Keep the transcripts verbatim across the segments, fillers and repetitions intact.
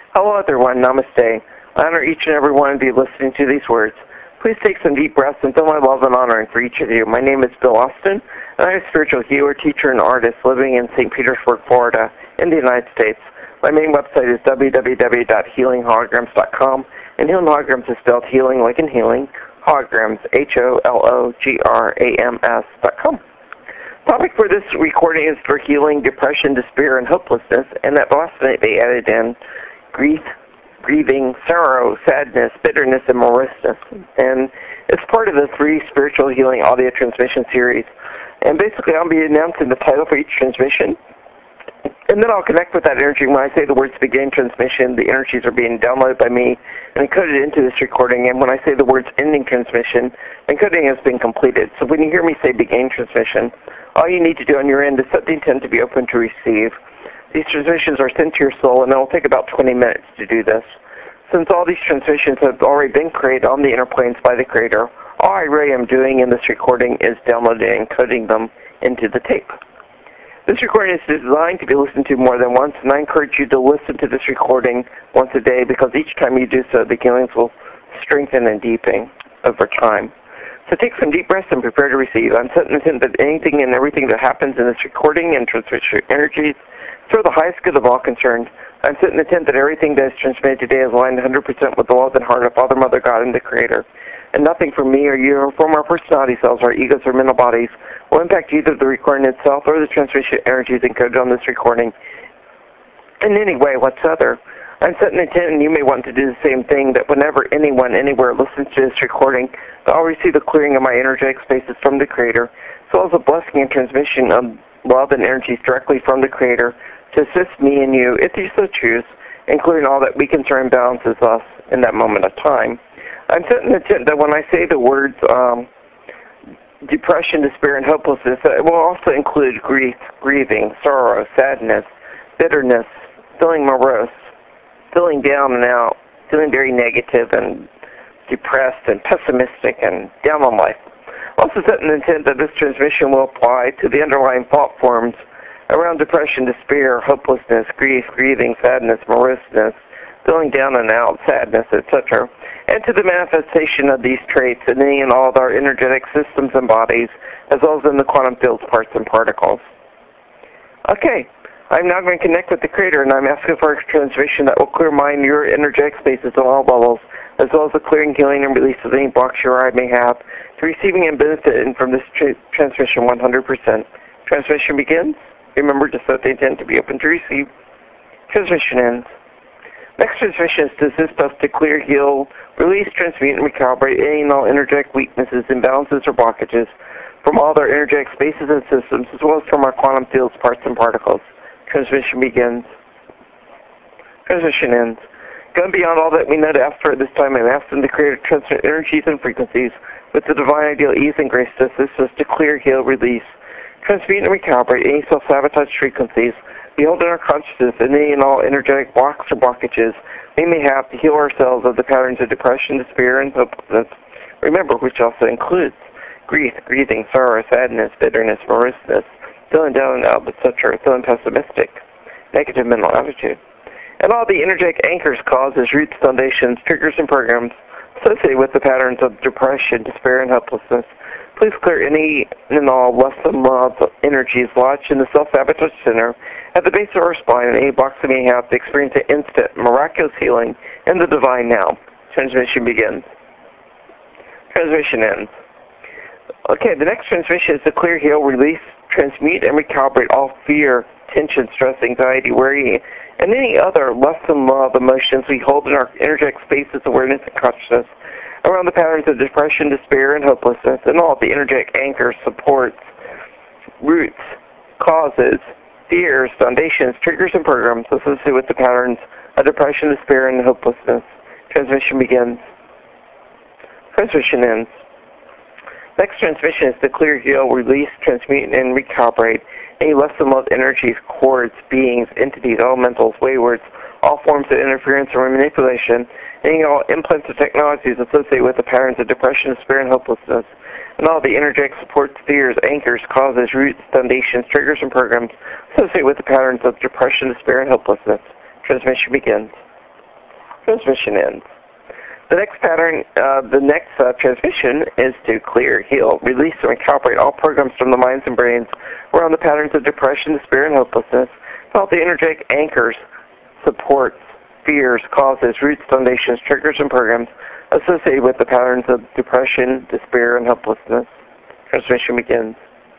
Hello everyone, namaste. I honor each and every one of you listening to these words. Please take some deep breaths and feel my love and honoring for each of you. My name is Bill Austin, and I'm a spiritual healer, teacher, and artist living in Saint Petersburg, Florida, in the United States. My main website is w w w dot healing holograms dot com, and healing holograms is spelled healing like in healing, holograms, H O L O G R A M S dot com. Topic for this recording is for healing depression, despair, and hopelessness, and that last night they added in grief, grieving, sorrow, sadness, bitterness, and moroseness. And it's part of the free spiritual healing audio transmission series. And basically I'll be announcing the title for each transmission. And then I'll connect with that energy. When I say the words begin transmission, the energies are being downloaded by me and encoded into this recording. And when I say the words ending transmission, encoding has been completed. So when you hear me say begin transmission, all you need to do on your end is set the intent to be open to receive. These transmissions are sent to your soul, and it will take about twenty minutes to do this. Since all these transmissions have already been created on the inner planes by the Creator, all I really am doing in this recording is downloading and coding them into the tape. This recording is designed to be listened to more than once, and I encourage you to listen to this recording once a day because each time you do so, the healings will strengthen and deepen over time. So take some deep breaths and prepare to receive. I'm setting the intent that anything and everything that happens in this recording and transmission energies is for the highest good of all concerned. I'm setting the intent that everything that is transmitted today is aligned one hundred percent with the love and heart of Father, Mother, God, and the Creator. And nothing from me or you or from our personality selves, our egos, or mental bodies will impact either the recording itself or the transmission energies encoded on this recording in any way whatsoever. I'm setting the intent, and you may want to do the same thing, that whenever anyone, anywhere listens to this recording, they'll receive the clearing of my energetic spaces from the Creator, as well as a blessing and transmission of love and energies directly from the Creator to assist me and you, if you so choose, including all that weakens or imbalances us in that moment of time. I'm setting the intent that when I say the words um, depression, despair, and hopelessness, it will also include grief, grieving, sorrow, sadness, bitterness, feeling morose, feeling down and out, feeling very negative and depressed and pessimistic and down on life. Also setting the intent that this transmission will apply to the underlying thought forms around depression, despair, hopelessness, grief, grieving, sadness, moroseness, feeling down and out, sadness, et cetera, and to the manifestation of these traits in any and all of our energetic systems and bodies, as well as in the quantum fields, parts, and particles. Okay. I'm now going to connect with the Creator, and I'm asking for a transmission that will clear mine, your energetic spaces at all levels, as well as the clearing, healing, and release of any blocks your eye may have, to receiving and benefiting from this tra- transmission one hundred percent. Transmission begins. Remember to set the intent to be open to receive. Transmission ends. Next transmission is to assist us to clear, heal, release, transmute, and recalibrate any and all energetic weaknesses, imbalances, or blockages from all their energetic spaces and systems, as well as from our quantum fields, parts, and particles. Transmission begins. Transmission ends. Going beyond all that we know to ask for at this time, and ask them to create transmit energies and frequencies with the divine ideal ease and grace to assist us to clear, heal, release, transmute, and recalibrate any self-sabotage frequencies we hold in our consciousness and any and all energetic blocks or blockages we may have to heal ourselves of the patterns of depression, despair, and hopelessness. Remember, which also includes grief, grieving, sorrow, sadness, bitterness, moroseness, feeling down and out, et cetera, feeling pessimistic, negative mental attitude. And all the energetic anchors, causes, roots, foundations, triggers, and programs associated with the patterns of depression, despair, and helplessness. Please clear any and all less than love energies lodged in the self-sabotage center at the base of our spine, and any blocks that may have to experience an instant, miraculous healing in the divine now. Transmission begins. Transmission ends. Okay, the next transmission is to clear, heal, release, transmute, and recalibrate all fear, tension, stress, anxiety, worry, and any other less than love emotions we hold in our energetic spaces, awareness, and consciousness around the patterns of depression, despair, and hopelessness, and all the energetic anchors, supports, roots, causes, fears, foundations, triggers, and programs associated with the patterns of depression, despair, and hopelessness. Transmission begins. Transmission ends. Next transmission is to clear, heal, release, transmute, and recalibrate any less than love energies, cords, beings, entities, elementals, waywards, all forms of interference or manipulation, any all implants of technologies associated with the patterns of depression, despair, and hopelessness, and all the energetic supports, fears, anchors, causes, roots, foundations, triggers, and programs associated with the patterns of depression, despair, and hopelessness. Transmission begins. Transmission ends. The next pattern, uh, the next uh, transmission is to clear, heal, release, and recalibrate all programs from the minds and brains around the patterns of depression, despair, and hopelessness, all the energetic anchors, supports, fears, causes, roots, foundations, triggers, and programs associated with the patterns of depression, despair, and hopelessness. Transmission begins.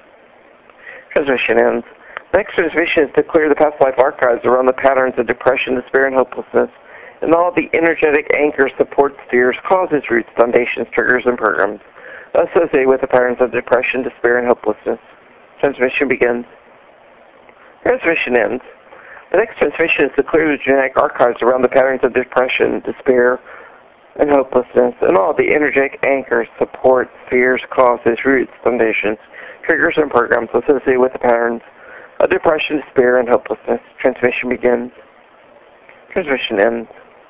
Transmission ends. The next transmission is to clear the past life archives around the patterns of depression, despair, and hopelessness, and all the energetic anchors, supports, fears, causes, roots, foundations, triggers, and programs associated with the patterns of depression, despair, and hopelessness. Transmission begins. Transmission ends. The next transmission is to clear the genetic archives around the patterns of depression, despair, and hopelessness, and all the energetic anchors, supports, fears, causes, roots, foundations, triggers, and programs associated with the patterns of depression, despair, and hopelessness. Transmission begins. Transmission ends.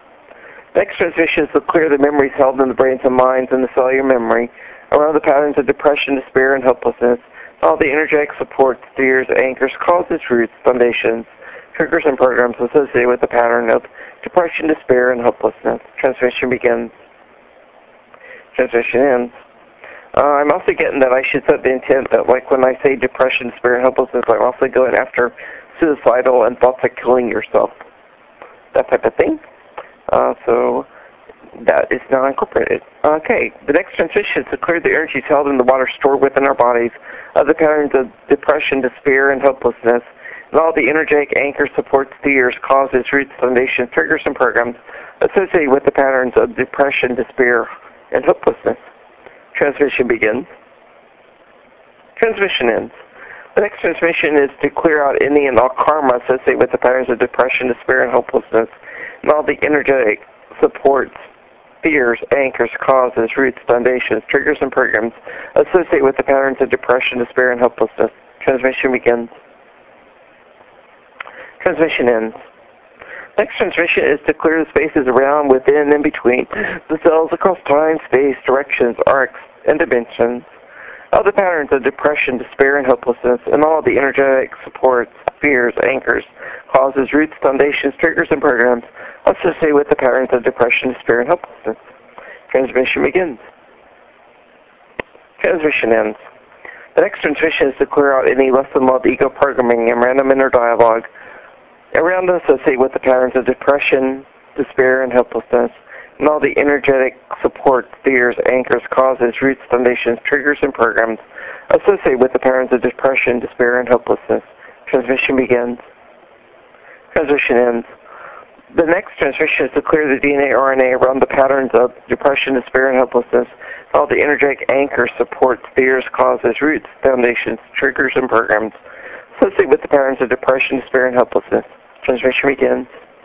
Next transmission is to clear the memories held in the brains and minds and the cellular memory around the patterns of depression, despair, and hopelessness, all the energetic supports, fears, anchors, causes, roots, foundations, triggers, and programs associated with the pattern of depression, despair, and hopelessness. Transmission begins. Transmission ends. Uh, I'm also getting that I should set the intent that, like, when I say depression, despair, and hopelessness, I'm also going after suicidal and thoughts of killing yourself. That type of thing. Uh, so that is now incorporated. Okay, the next transition is to clear the energies held in the water stored within our bodies of the patterns of depression, despair, and hopelessness, and all the energetic anchors, supports, fears, causes, roots, foundations, triggers, and programs associated with the patterns of depression, despair, and hopelessness. Transmission begins. Transmission ends. The next transmission is to clear out any and all karma associated with the patterns of depression, despair, and hopelessness, and all the energetic supports, fears, anchors, causes, roots, foundations, triggers, and programs associated with the patterns of depression, despair, and hopelessness. Transmission begins. Transmission ends. Next transmission is to clear the spaces around, within, and between the cells across time, space, directions, arcs, and dimensions of the patterns of depression, despair, and hopelessness, and all the energetic supports, fears, anchors, causes, roots, foundations, triggers, and programs associated with the patterns of depression, despair, and hopelessness. Transmission begins. Transmission ends. The next transmission is to clear out any less than loved ego programming and random inner dialogue around and associated with the patterns of depression, despair, and hopelessness, and all the energetic supports, fears, anchors, causes, roots, foundations, triggers, and programs associated with the patterns of depression, despair, and hopelessness. Transmission begins. Transmission ends. The next transmission is to clear the D N A, R N A around the patterns of depression, despair, and hopelessness, all the energetic anchors, supports, fears, causes, roots, foundations, triggers, and programs associated with the patterns of depression, despair, and hopelessness. Transmission begins.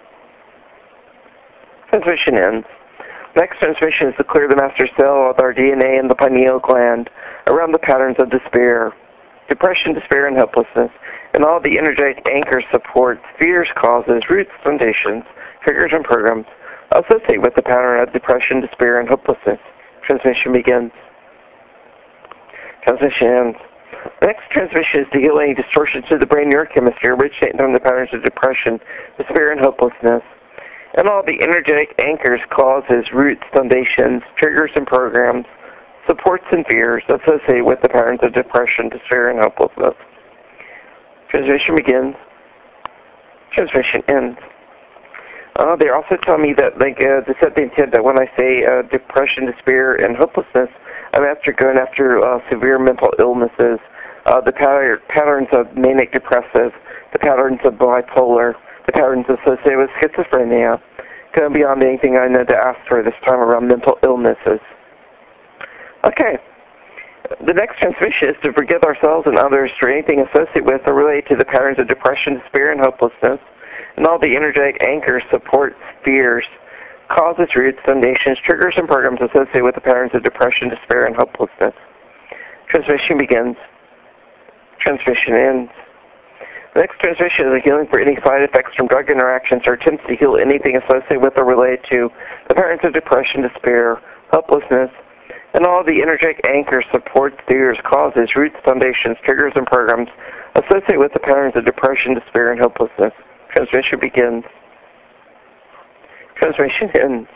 Transmission ends. Next transmission is to clear the master cell of our D N A in the pineal gland around the patterns of despair, depression, despair, and hopelessness, and all the energetic anchors, supports, fears, causes, roots, foundations, triggers, and programs associated with the pattern of depression, despair, and hopelessness. Transmission begins. Transmission ends. The next transmission is to heal any distortions to the brain neurochemistry originating from the patterns of depression, despair, and hopelessness, and all the energetic anchors, causes, roots, foundations, triggers, and programs, supports, and fears associated with the patterns of depression, despair, and hopelessness. Transmission begins. Transmission ends. Uh, they're also telling me that, like, uh, to set the intent that when I say uh, depression, despair, and hopelessness, I'm after going after uh, severe mental illnesses, uh, the pattern, patterns of manic depressive, the patterns of bipolar, the patterns associated with schizophrenia, going beyond anything I know to ask for this time around mental illnesses. Okay. The next transmission is to forgive ourselves and others for anything associated with or related to the patterns of depression, despair, and hopelessness, and all the energetic anchors, supports, fears, causes, roots, foundations, triggers, and programs associated with the patterns of depression, despair, and hopelessness. Transmission begins. Transmission ends. The next transmission is a healing for any side effects from drug interactions or attempts to heal anything associated with or related to the patterns of depression, despair, hopelessness, and all the energetic anchors, supports, fears, causes, roots, foundations, triggers, and programs associated with the patterns of depression, despair, and hopelessness. Transmission begins. Transmission ends.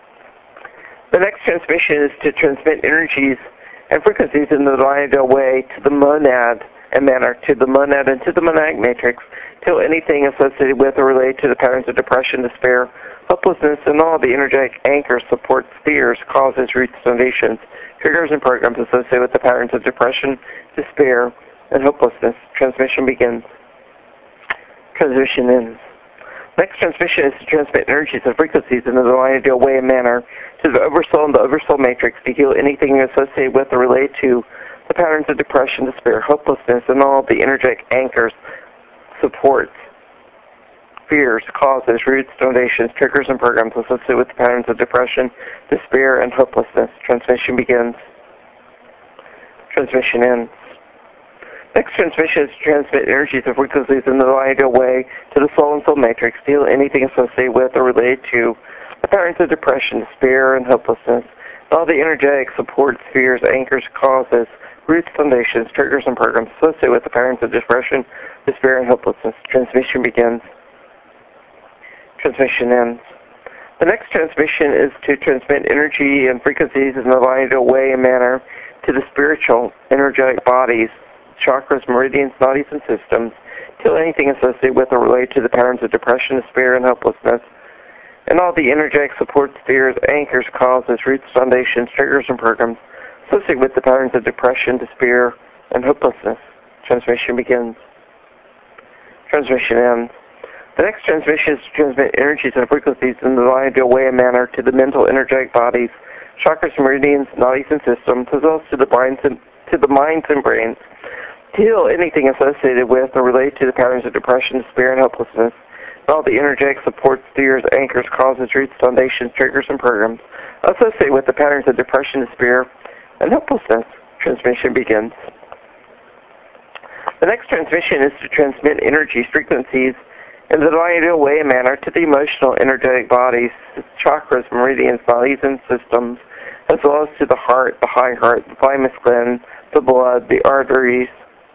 The next transmission is to transmit energies and frequencies in the divine ideal way to the monad and manner, to the monad and to the monadic matrix, till anything associated with or related to the patterns of depression, despair, hopelessness, and all the energetic anchors, supports, fears, causes, roots, foundations, triggers, and programs associated with the patterns of depression, despair, and hopelessness. Transmission begins. Transmission ends. Next transmission is to transmit energies and frequencies in the divine ideal way and manner to the oversoul and the oversoul matrix to heal anything associated with or related to the patterns of depression, despair, hopelessness, and all the energetic anchors, supports, fears, causes, roots, foundations, triggers, and programs associated with the patterns of depression, despair, and hopelessness. Transmission begins. Transmission ends. Next transmission is to transmit energies and frequencies in the ideal way to the soul and soul matrix to heal anything associated with or related to the patterns of depression, despair, and hopelessness, and all the energetic supports, fears, anchors, causes, roots, foundations, triggers, and programs associated with the patterns of depression, despair, and hopelessness. Transmission begins. Transmission ends. The next transmission is to transmit energy and frequencies in the ideal way and manner to the spiritual, energetic bodies, chakras, meridians, nadis, and systems, till anything associated with or related to the patterns of depression, despair, and hopelessness, and all the energetic supports, fears, anchors, causes, roots, foundations, triggers, and programs associated with the patterns of depression, despair, and hopelessness. Transmission begins. Transmission ends. The next transmission is to transmit energies and frequencies in the ideal way and manner to the mental, energetic bodies, chakras, meridians, nadis, and systems, as well as to the minds and, to the minds and brains, to heal anything associated with or related to the patterns of depression, despair, and hopelessness, and all the energetic supports, fears, anchors, causes, roots, foundations, triggers, and programs associated with the patterns of depression, despair, and hopelessness. Transmission begins. The next transmission is to transmit energies, frequencies, in the ideal way and manner to the emotional, energetic bodies, chakras, meridians, bodies, and systems, as well as to the heart, the high heart, the thymus gland, the blood, the arteries,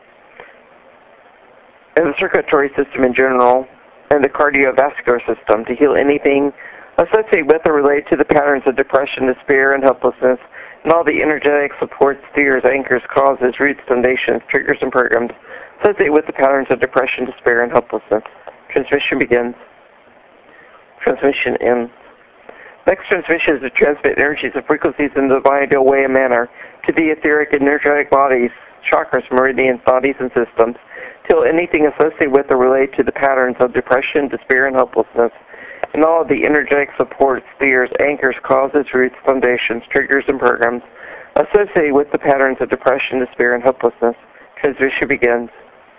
and the circulatory system in general, and the cardiovascular system to heal anything associated with or related to the patterns of depression, despair, and hopelessness, and all the energetic supports, fears, anchors, causes, roots, foundations, triggers, and programs associated with the patterns of depression, despair, and hopelessness. Transmission begins. Transmission ends. Next transmission is to transmit energies and frequencies in the divine ideal way and manner to the etheric and energetic bodies, chakras, meridians, bodies, and systems, till anything associated with or related to the patterns of depression, despair, and hopelessness, and all of the energetic supports, fears, anchors, causes, roots, foundations, triggers, and programs associated with the patterns of depression, despair, and hopelessness. Transmission begins.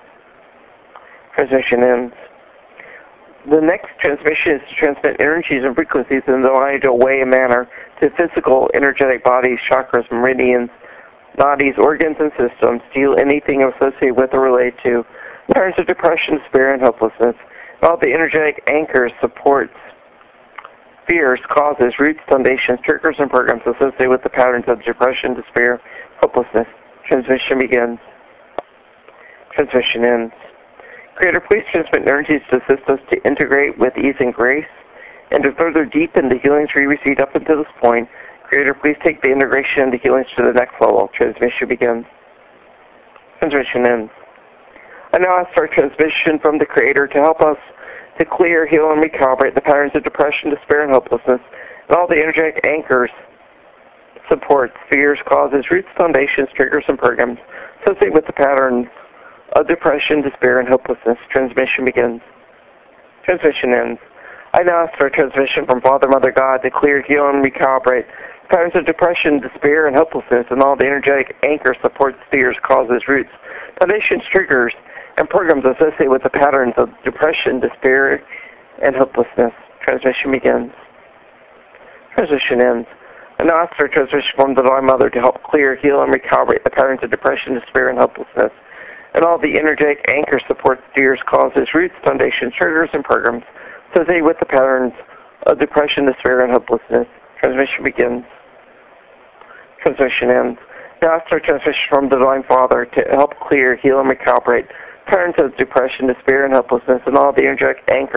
Transmission ends. The next transmission is to transmit energies and frequencies in the ideal way and manner to physical, energetic bodies, chakras, meridians, nadis, organs, and systems to heal anything associated with or related to patterns of depression, despair, and hopelessness, and all the energetic anchors, supports, fears, causes, roots, foundations, triggers, and programs associated with the patterns of depression, despair, hopelessness. Transmission begins. Transmission ends. Creator, please transmit energies to assist us to integrate with ease and grace and to further deepen the healings we received up until this point. Creator, please take the integration and the healings to the next level. Transmission begins. Transmission ends. I now ask for a transmission from the Creator to help us to clear, heal, and recalibrate the patterns of depression, despair, and hopelessness, and all the energetic anchors, supports, fears, causes, roots, foundations, triggers, and programs associated with the patterns of depression, despair, and hopelessness. Transmission begins. Transmission ends. I now ask for a transmission from Father, Mother, God to clear, heal, and recalibrate patterns of depression, despair, and hopelessness, and all the energetic anchors, supports, fears, causes, roots, foundations, triggers, and programs associated with the patterns of depression, despair, and hopelessness. Transmission begins. Transmission ends. I now ask for a transmission from the Divine Mother to help clear, heal, and recalibrate the patterns of depression, despair, and hopelessness, and all the energetic anchors, supports, fears, causes, roots, foundations, triggers, and programs associated with the patterns of depression, despair, and hopelessness. Transmission begins. Transmission ends. Now ask for a transmission from the Divine Father to help clear, heal, and recalibrate patterns of depression, despair, and hopelessness, and all the energetic anchors,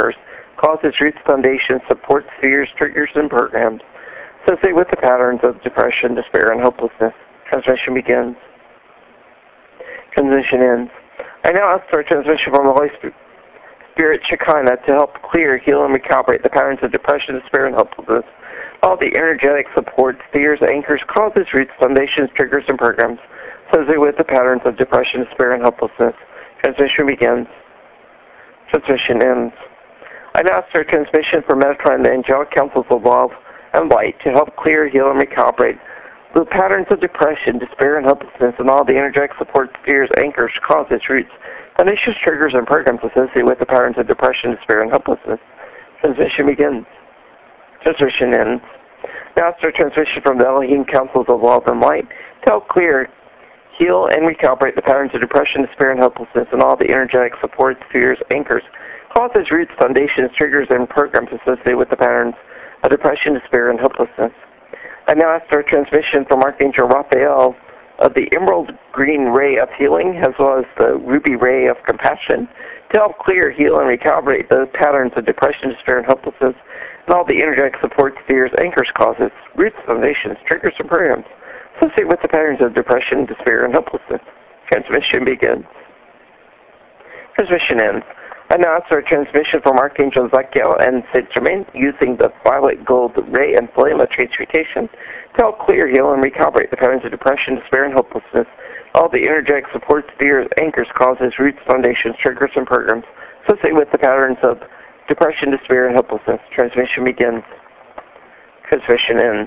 causes, roots, foundations, supports, fears, triggers, and programs associated with the patterns of depression, despair, and hopelessness. Transmission begins. Transmission ends. I now ask for a transmission from the Holy Spirit Shekinah to help clear, heal, and recalibrate the patterns of depression, despair, and hopelessness. All the energetic supports, fears, anchors, causes, roots, foundations, triggers, and programs associated with the patterns of depression, despair, and hopelessness. Transmission begins. Transmission ends. I now ask for a transmission for Metatron and the angelic councils of love and light to help clear, heal, and recalibrate the patterns of depression, despair, and hopelessness, and all the energetic supports, fears, anchors, causes, roots, foundations, triggers, and programs associated with the patterns of depression, despair, and hopelessness. Transmission begins. Transmission ends. Now it's a transmission from the Elohim councils of love and light to help clear, heal, and recalibrate the patterns of depression, despair, and hopelessness, and all the energetic supports, fears, anchors, causes, roots, foundations, triggers, and programs associated with the patterns of depression, despair, and hopelessness. I now ask for a transmission from Archangel Raphael of the emerald green ray of healing as well as the ruby ray of compassion to help clear, heal, and recalibrate the patterns of depression, despair, and hopelessness, and all the energetic supports, fears, anchors, causes, roots, foundations, triggers, and programs associated with the patterns of depression, despair, and hopelessness. Transmission begins. Transmission ends. I now ask for a transmission from Archangel Zachiel and Saint Germain using the violet gold ray and flame of transmutation to help clear, heal, and recalibrate the patterns of depression, despair, and hopelessness, all the energetic supports, fears, anchors, causes, roots, foundations, triggers, and programs associated with the patterns of depression, despair, and hopelessness. Transmission begins. Transmission ends.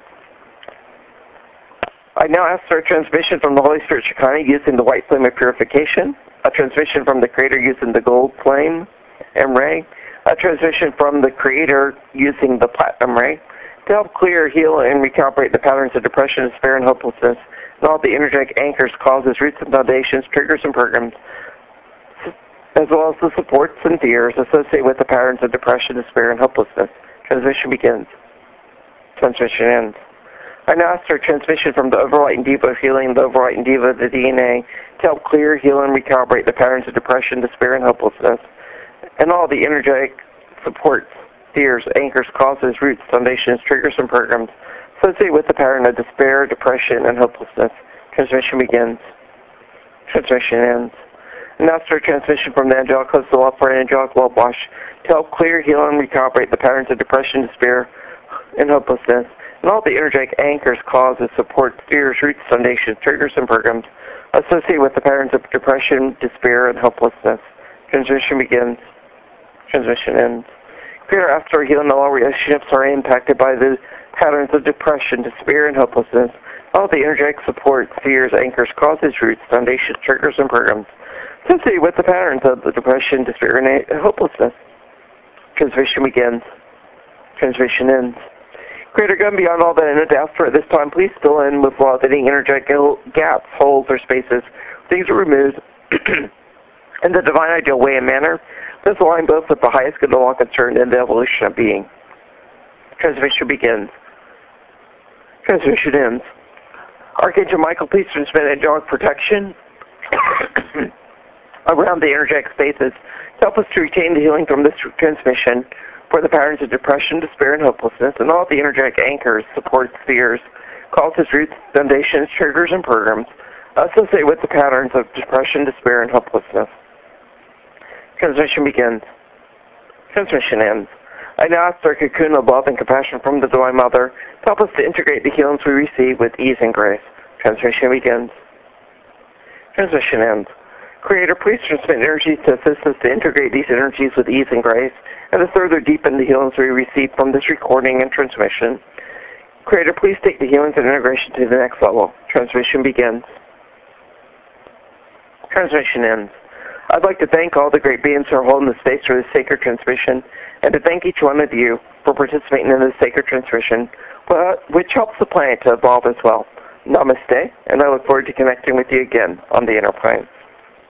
I now ask for a transmission from the Holy Spirit Shekinah using the white flame of purification, a transmission from the Creator using the gold flame and ray, a transmission from the Creator using the platinum ray to help clear, heal, and recalibrate the patterns of depression, despair, and hopelessness, and all the energetic anchors, causes, roots, and foundations, triggers, and programs, as well as the supports and fears associated with the patterns of depression, despair, and hopelessness. Transmission begins. Transmission ends. I now ask for a transmission from the Overlight Diva of Healing, the Overlight Diva of the D N A, to help clear, heal, and recalibrate the patterns of depression, despair, and hopelessness, and all the energetic supports, fears, anchors, causes, roots, foundations, triggers, and programs associated with the pattern of despair, depression, and hopelessness. Transmission begins. Transmission ends. And now for a transmission from the Angelic Host of Love for an Angelic Love Wash to help clear, heal, and recalibrate the patterns of depression, despair, and hopelessness, and all the energetic anchors, causes, supports, fears, roots, foundations, triggers, and programs associated with the patterns of depression, despair, and hopelessness. Transmission begins. Transmission ends. Fear after healing, all relationships are impacted by the patterns of depression, despair, and hopelessness. All the energetic supports, fears, anchors, causes, roots, foundations, triggers, and programs associated with the patterns of the depression, despair, and hopelessness. Transmission begins. Transmission ends. Creator God, beyond all that I know to ask for at this time, please fill in with love any energetic gaps, holes, or spaces. Things are removed in the divine ideal way and manner. This align both with the highest good of all concerned and the evolution of being. Transmission begins. Transmission ends. Archangel Michael, please transmit angelic protection around the energetic spaces to help us to retain the healing from this transmission for the patterns of depression, despair, and hopelessness, and all the energetic anchors, supports, fears, causes, roots, foundations, triggers, and programs associated with the patterns of depression, despair, and hopelessness. Transmission begins. Transmission ends. I now ask for a cocoon of love and compassion from the Divine Mother to help us to integrate the healings we receive with ease and grace. Transmission begins. Transmission ends. Creator, please transmit energies to assist us to integrate these energies with ease and grace, and to further deepen the healings we receive from this recording and transmission. Creator, please take the healings and integration to the next level. Transmission begins. Transmission ends. I'd like to thank all the great beings who are holding the space for this sacred transmission, and to thank each one of you for participating in this sacred transmission, which helps the planet to evolve as well. Namaste, and I look forward to connecting with you again on the Inner Plane.